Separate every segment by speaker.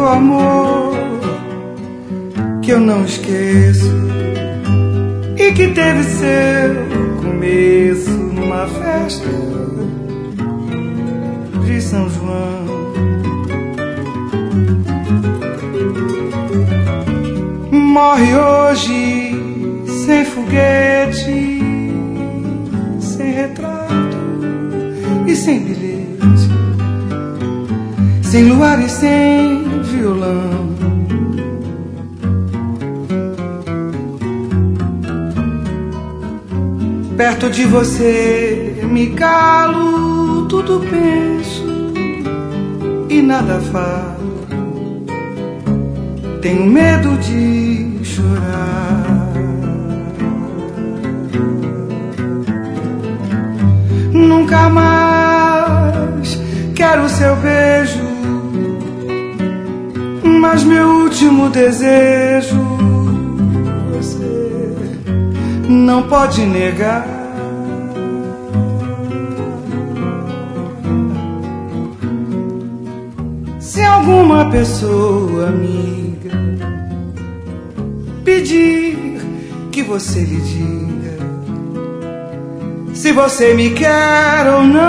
Speaker 1: tanto amor que eu não esqueço e que teve seu começo numa festa de São João. Morre hoje sem foguete, sem retrato e sem bilhete, sem luar e sem violão. Perto de você me calo, tudo penso e nada falo. Tenho medo de chorar. Nunca mais quero seu beijo, mas meu último desejo você não pode negar. Se alguma pessoa amiga pedir que você lhe diga se você me quer ou não,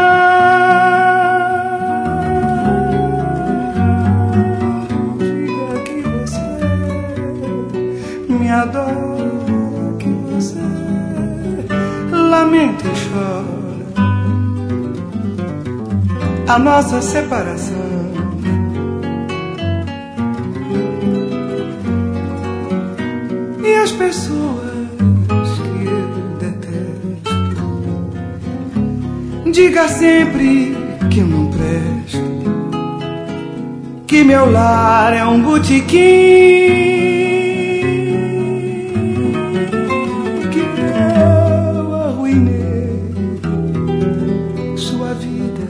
Speaker 1: diga que você me adora, que você lamenta e chora a nossa separação. E as pessoas que eu detesto, diga sempre que eu não presto, que meu lar é um botequim, que eu arruinei sua vida,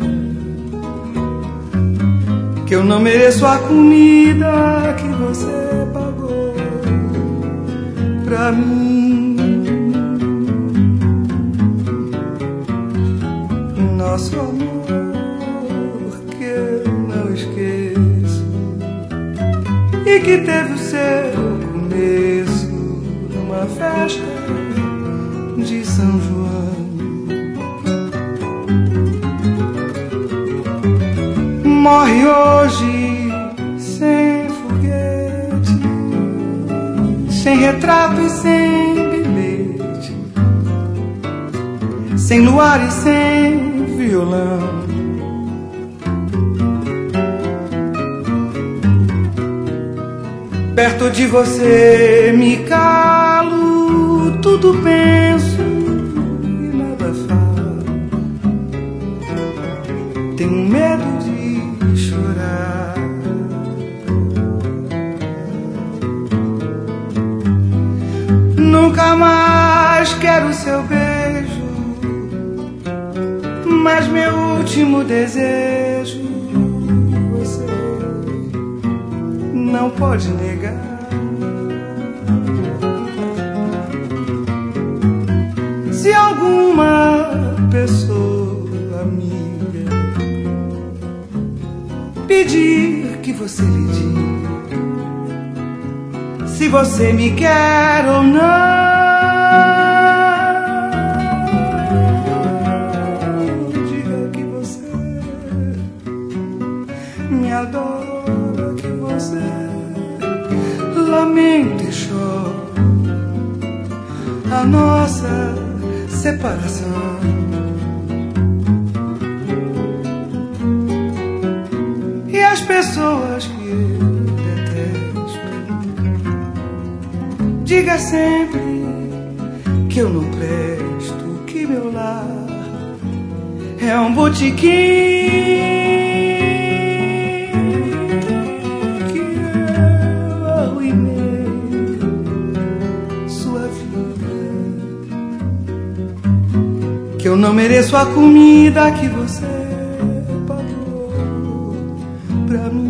Speaker 1: que eu não mereço a comida que você pagou pra mim. Nosso amor que eu não esqueço e que teve o seu começo numa festa de São João. Morre hoje sem foguete, sem retrato e sem bilhete, sem luar e sem violão. Perto de você me calo, tudo penso e nada falo. Tenho medo de chorar. Nunca mais quero seu beijo, mas meu último desejo você não pode negar. Se alguma pessoa amiga pedir que você lhe diga se você me quer ou não, me adora, que você lamenta e chora a nossa separação. E as pessoas que eu detesto, diga sempre que eu não presto, que meu lar é um botequim, que eu não mereço a comida que você pagou pra mim.